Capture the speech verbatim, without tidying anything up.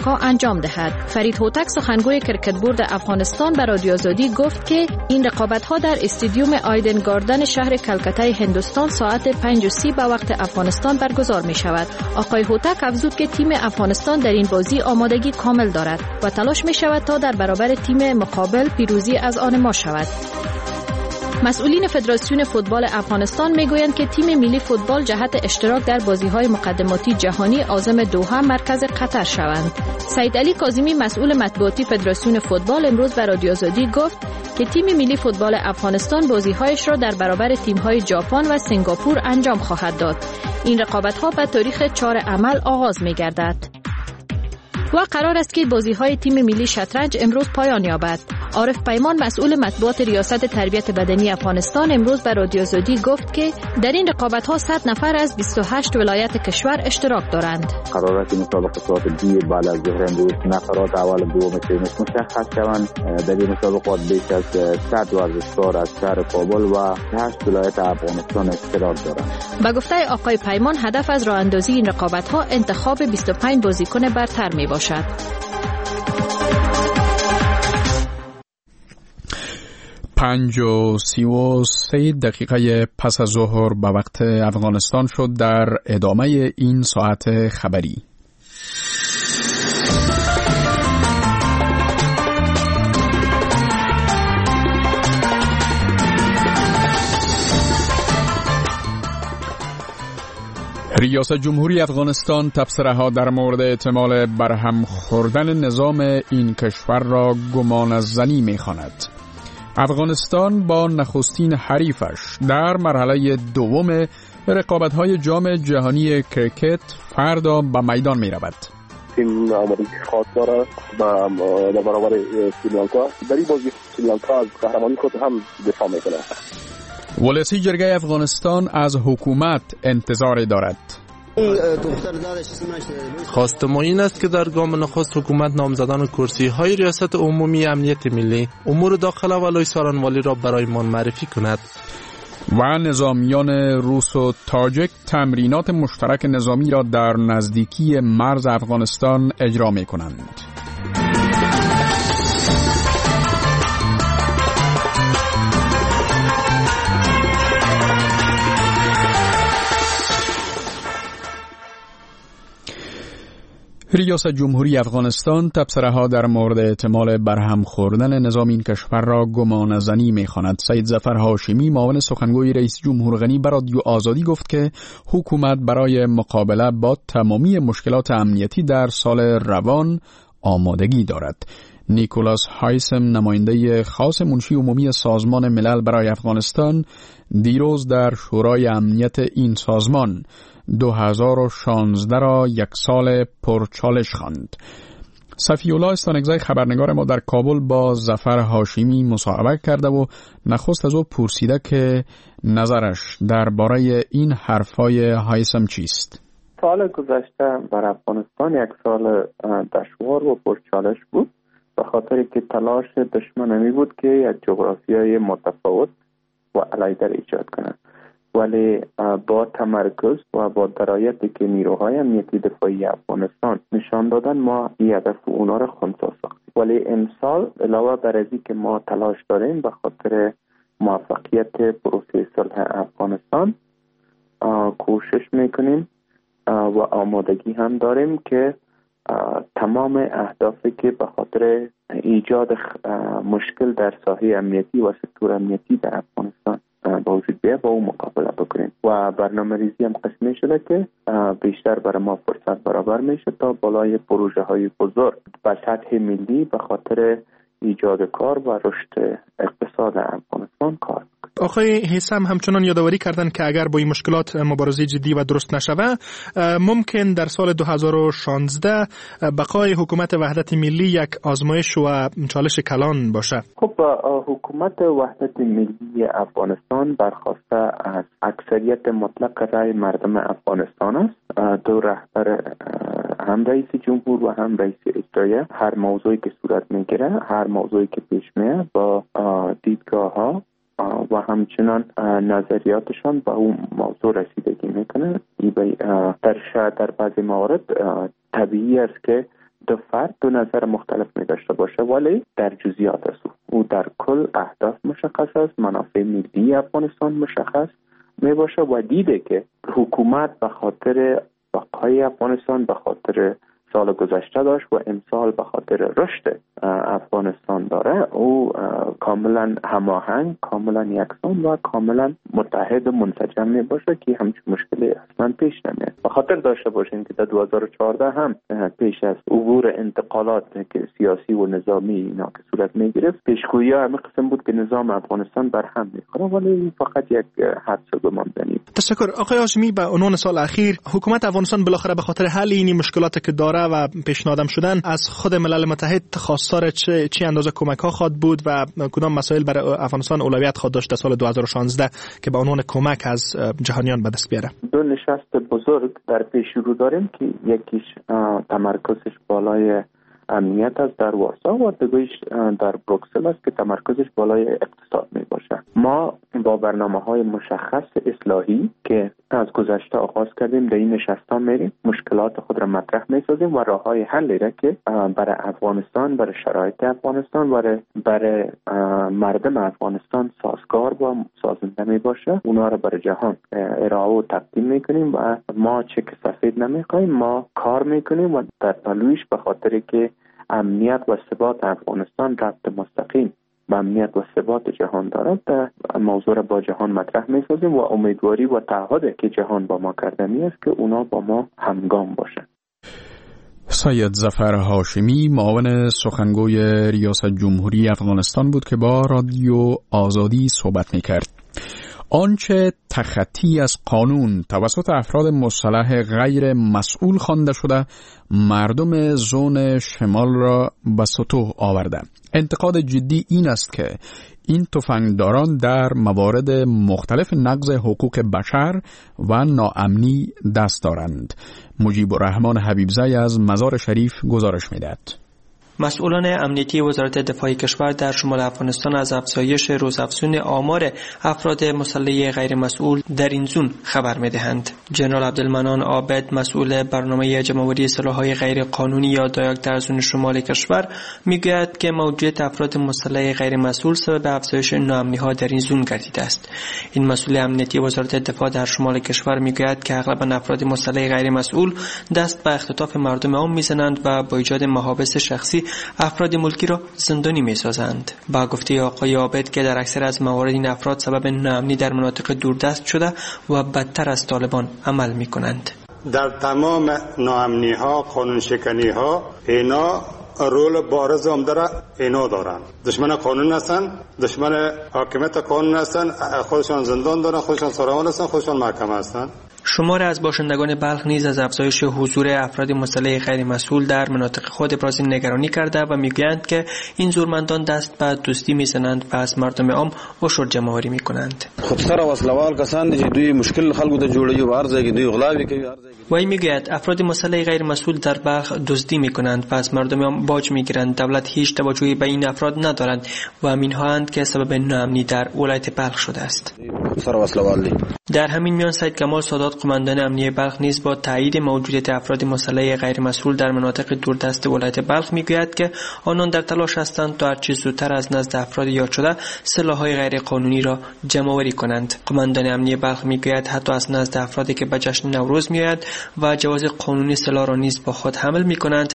سریلانکا انجام دهد. فرید هوتک سخنگوی کرکت بورد افغانستان به رادیو آزادی گفت که این رقابت‌ها در استادیوم آیدن گاردن شهر کلکته هندوستان ساعت پنج و سی به وقت افغانستان برگزار می شود. آقای هوتک افزود که تیم افغانستان در این بازی آمادگی کامل دارد و تلاش می شود تا در برابر تیم مقابل پیروزی از آن ما شود. مسئولین فدراسیون فوتبال افغانستان میگویند که تیم ملی فوتبال جهت اشتراک در بازی‌های مقدماتی جهانی عازم دوحه مرکز قطر شوند. سید علی کاظمی مسئول مطبوعاتی فدراسیون فوتبال امروز به رادیو آزادی گفت که تیم ملی فوتبال افغانستان بازی‌هایش را در برابر تیم‌های ژاپن و سنگاپور انجام خواهد داد. این رقابت‌ها به تاریخ چهار عمل آغاز می‌گردد. و قرار است که بازی‌های تیم ملی شطرنج امروز پایان یابد. عارف پیمان مسئول مطبوعات ریاست تربیت بدنی افغانستان امروز به رادیو آزادی گفت که در این رقابت‌ها صد نفر از بیست و هشت ولایت کشور اشتراک دارند. قرار است مسابقه ساعت دو بعد از ظهر امروز نفرات اول دوم تیمش مشخص شوند. در این مسابقات بیش از صد ورزشکار از شهر کابل و هشت ولایت افغانستان اشتراک دارند. با گفته آقای پیمان هدف از راه اندازی این رقابت‌ها انتخاب بیست و پنج بازیکن برتر میباشد. پنج و سی و سه دقیقه پس از ظهر به وقت افغانستان شد. در ادامه این ساعت خبری ریاست جمهوری افغانستان تبصره‌ها در مورد احتمال برهم خوردن نظام این کشور را گمان از زنی می‌خواند. افغانستان با نخستین حریفش در مرحله دوم رقابت‌های جام جهانی کرکت فردا به میدان می‌رود. تیم آمادگی خاص داره در برابر سریلانکا. در این بازی سریلانکا از قهرمانی خود هم دفاع می‌کنه. ولسی جرگه افغانستان از حکومت انتظار دارد. خواست ما این است که در گام نخست حکومت نامزدان کرسی های ریاست عمومی امنیت ملی امور داخله و لای سارنوالی را برای ما معرفی کند. و نظامیان روس و تاجک تمرینات مشترک نظامی را در نزدیکی مرز افغانستان اجرا می کنند. ریاست جمهوری افغانستان تبصره‌ها در مورد احتمال برهم خوردن نظام این کشور را گمان از زنی می‌خواند. سید ظفر هاشمی معاون سخنگوی رئیس جمهور غنی به رادیو آزادی گفت که حکومت برای مقابله با تمامی مشکلات امنیتی در سال روان آمادگی دارد. نیکولاس هایسم نماینده خاص منشی عمومی سازمان ملل برای افغانستان دیروز در شورای امنیت این سازمان دو هزار و شانزده را یک سال پرچالش خواند. صفی‌الله استانکزی خبرنگار ما در کابل با ظفر هاشمی مصاحبه کرده و نخست از او پرسیده که نظرش درباره این حرفای هایسم چیست. سال گذشته بر افغانستان یک سال دشوار و پرچالش بود، به خاطر که تلاش دشمن همی بود که یک جغرافیای متفاوت و علیحده ایجاد کنند، ولی با تمرکز و با درایتی که نیروهای امنیتی دفاعی افغانستان نشان دادن ما این هدف اونا را خنثی ساختیم. ولی امسال علاوه بر از که ما تلاش داریم به خاطر موفقیت پروسه صلح افغانستان کوشش میکنیم و آمادگی هم داریم که تمام اهدافی که به خاطر ایجاد مشکل در ساحه امنیتی و سکتور امنیتی در افغانستان با وجود بیاد با اون مقابله بکنیم و برنامه ریزی هم قسمی شده که بیشتر برای ما فرصت برابر میشه تا بالای پروژه های بزرگ به سطح ملی به خاطر ایجاد کار و رشد اقتصاد افغانستان کار. آقای هیثم همچنان یادآوری کردن که اگر با این مشکلات مبارزه جدی و درست نشود ممکن در سال دو هزار و شانزده بقای حکومت وحدت ملی یک آزمایش و چالش کلان باشه. خب حکومت وحدت ملی افغانستان برخواسته از اکثریت مطلق رای مردم افغانستان است. دو رهبر هم رئیس جمهور و هم رئیس اجرایی هر موضوعی که صورت میگیره، هر موضوعی که پیش میاد با دیدگاه ها و همچنان نظریاتشان به اون موضوع رسیدگی میکنه. در شاید در بعضی موارد طبیعی است که دو فرد دو نظر مختلف می داشته باشه، ولی در جزئیات است. او در کل اهداف مشخص است، منافع ملی افغانستان مشخص می باشه و دیده که حکومت به خاطر بقای افغانستان به خاطر سال گذشته داشت و امسال به خاطر رشد افغانستان داره، او کاملا هماهنگ، کاملا یکسان و کاملا متحد و منسجم می باشه که همچون مشکلی اصلا پیش نمیاد. به خاطر داشته باشین که در دو هزار و چهارده هم پیش از عبور انتقالات که سیاسی و نظامی اینا که صورت می گرفت، پیشگویی همین قسم بود که نظام افغانستان برهم میخوره، ولی فقط یک حدس و گماندنی. تشکر آقای هاشمی. به عنوان سال اخیر حکومت افغانستان بالاخره به خاطر حل این مشکلاتی که داره و پیشنهاد شدن از خود ملل متحد خواستار چه چه اندازه کمک ها خواد بود و کدام مسائل برای افغانستان اولویت خواد داشت سال دو هزار و شانزده که به عنوان کمک از جهانیان به دست بیاره؟ دو نشست بزرگ در پیش رو داریم که یکیش تمرکزش بالای امنیت است در وارسا و دیگه‌اش در بروکسل است که تمرکزش بالای اقتصاد می باشه. ما با برنامه‌های مشخص اصلاحی که از گذشته آغاز کردیم در این نشست‌ها میریم، مشکلات خود را مطرح می‌سازیم و راه‌های حلی را که برای افغانستان، برای شرایط افغانستان، برای برای مردم افغانستان سازگار و سازنده می باشه، اونا را برای جهان ارائه و تقدیم می‌کنیم و ما چک سفید نمی‌خوایم، ما کار می‌کنیم و در پلویش به خاطر که امنیت و ثبات افغانستان ربط مستقیم به امنیت و ثبات جهان دارد، موضوع را با جهان مطرح می‌سازیم و امیدواری و تعهدی که جهان با ما کردنی است که اونا با ما همگام باشند. سید ظفر هاشمی معاون سخنگوی ریاست جمهوری افغانستان بود که با رادیو آزادی صحبت می‌کرد. آنچه تخطی از قانون توسط افراد مسلح غیر مسئول خوانده شده، مردم زون شمال را به سطوح آورده. انتقاد جدی این است که این تفنگداران در موارد مختلف نقض حقوق بشر و ناامنی دست دارند. مجیب الرحمن حبیبزی از مزار شریف گزارش می‌دهد. مسئولان امنیتی وزارت دفاع کشور در شمال افغانستان از افزایش روزافزون آمار افراد مسلح غیر مسئول در این زون خبر می‌دهند. جنرال عبدالمنان عابد، مسئول برنامه جمع‌آوری سلاح‌های غیر قانونی یا دایاک در زون شمال کشور، میگوید که موجودیت افراد مسلح غیر مسئول سبب افزایش ناامنی‌ها در این زون گردیده است. این مسئول امنیتی وزارت دفاع در شمال کشور میگوید که اغلب افراد مسلح غیر مسئول دست به اختطاف مردم عام می‌زنند و با ایجاد محابس شخصی افراد ملکی را زندانی می‌سازند. با گفته آقای عابد که در اکثر از موارد این افراد سبب ناامنی در مناطق دوردست شده و بدتر از طالبان عمل می‌کنند. در تمام ناامنی‌ها، قانون شکنی‌ها، اینا رول بارز عمده را اینا دارند. دشمن قانون هستند، دشمن حاکمیت قانون هستند، خودشان زندان دارند، خودشان سراغان هستند، خودشان محکمه هستند. شمار از باشندگان بلخ نیز از افزایش حضور افراد مسلح غیر مسئول در مناطق خود ابراز نگرانی کرده و میگویند که این زورمندان دست به دزدی میزنند و از مردم عام عشر جمع‌آوری میکنند. خودسر وسلوال کسان چې دوی مشکل خلکو ته جوړي او هر ځای کې دوی غلاوي کوي. وای میگوید افراد مسلح غیر مسئول در بلخ دزدی میکنند و از مردم عام باج میگیرند. دولت هیچ توجهی به این افراد ندارند و همین‌هاند که سبب ناامنی در ولایت بلخ شده است. خودسر وسلوال دی. در همین میان سید کمال سادات، قماندان امنیتی بلخ، نیز با تایید موجودیت افراد مسلح غیر مسئول در مناطق دوردست ولایت بلخ میگوید که آنان در تلاش هستند تا هرچه زودتر از نزد افراد یاد شده سلاح‌های غیر قانونی را جمع‌آوری کنند. قماندان امنیتی بلخ میگوید حتی از نزد افرادی که به جشن نوروز میآیند و جواز قانونی سلاح را نیز با خود حمل میکنند